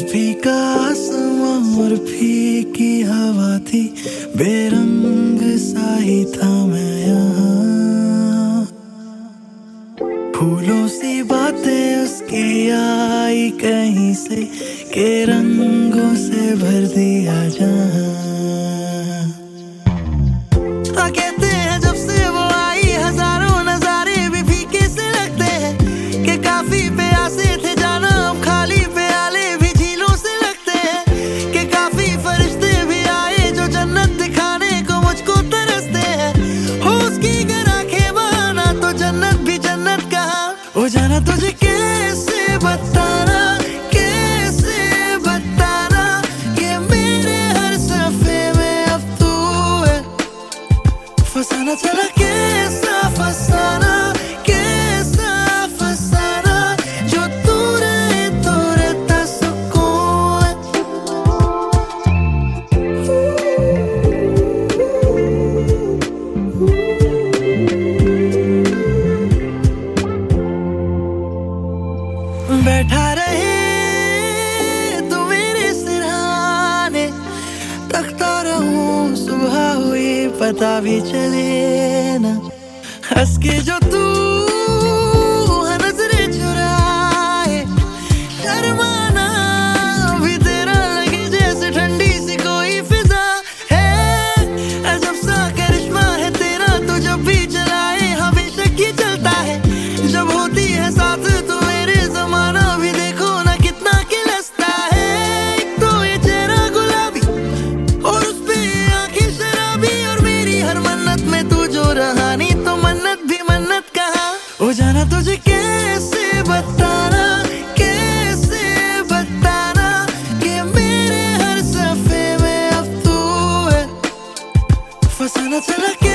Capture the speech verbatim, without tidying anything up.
फीका आसमां और फीकी हवा थी, बेरंग सा ही था मैं यहाँ। फूलों सी बातें उसकी आई कहीं से, के रंगों से भर दिया जहाँ। कहते हैं जब से वो आई हजारों नजारे भी फीके से लगते हैं, कि काफी प्यासे थे जाना अब खाली प्याले भी झीलों से लगते हैं, कि काफी फरिश्ते भी आए जो जन्नत दिखाने को मुझको तरसते हैं। हो उसकी गर आंखें बहाना तो जन्नत भी जन्नत कहाँ। हो जाना तुझे कैसे बताना, कैसे बताना, कि मेरे हर सफे में अब तू है। फसाना चला कैसा फसाना, कैसा फसाना, जो तू रहे तो रहता सुकून है। बैठा रहे तू मेरे सिरहाने, तकता रहूं सुबह हुई पता भी चले ना। हंस के जो तू नजरें चुराए, शर्माना भी तेरा लगे जैसे ठंडी सी कोई फिजा है। अजब सा करिश्मा है तेरा, तो जब भी चलाए हमेशा ही चलता है। जब होती है साथ तो मेरे जमाना भी देखो ना कितना खिलस्ता है। एक तो ये चेहरा गुलाबी और उस पे आंखें शराबी, और मेरी हर मन्नत में तू जो रहा नहीं तो मन्नत भी मन्नत कहाँ। हो जाना तुझे कैसे बताना, कैसे बताना, कि मेरे हर सफे में अब तू है। फसाना चला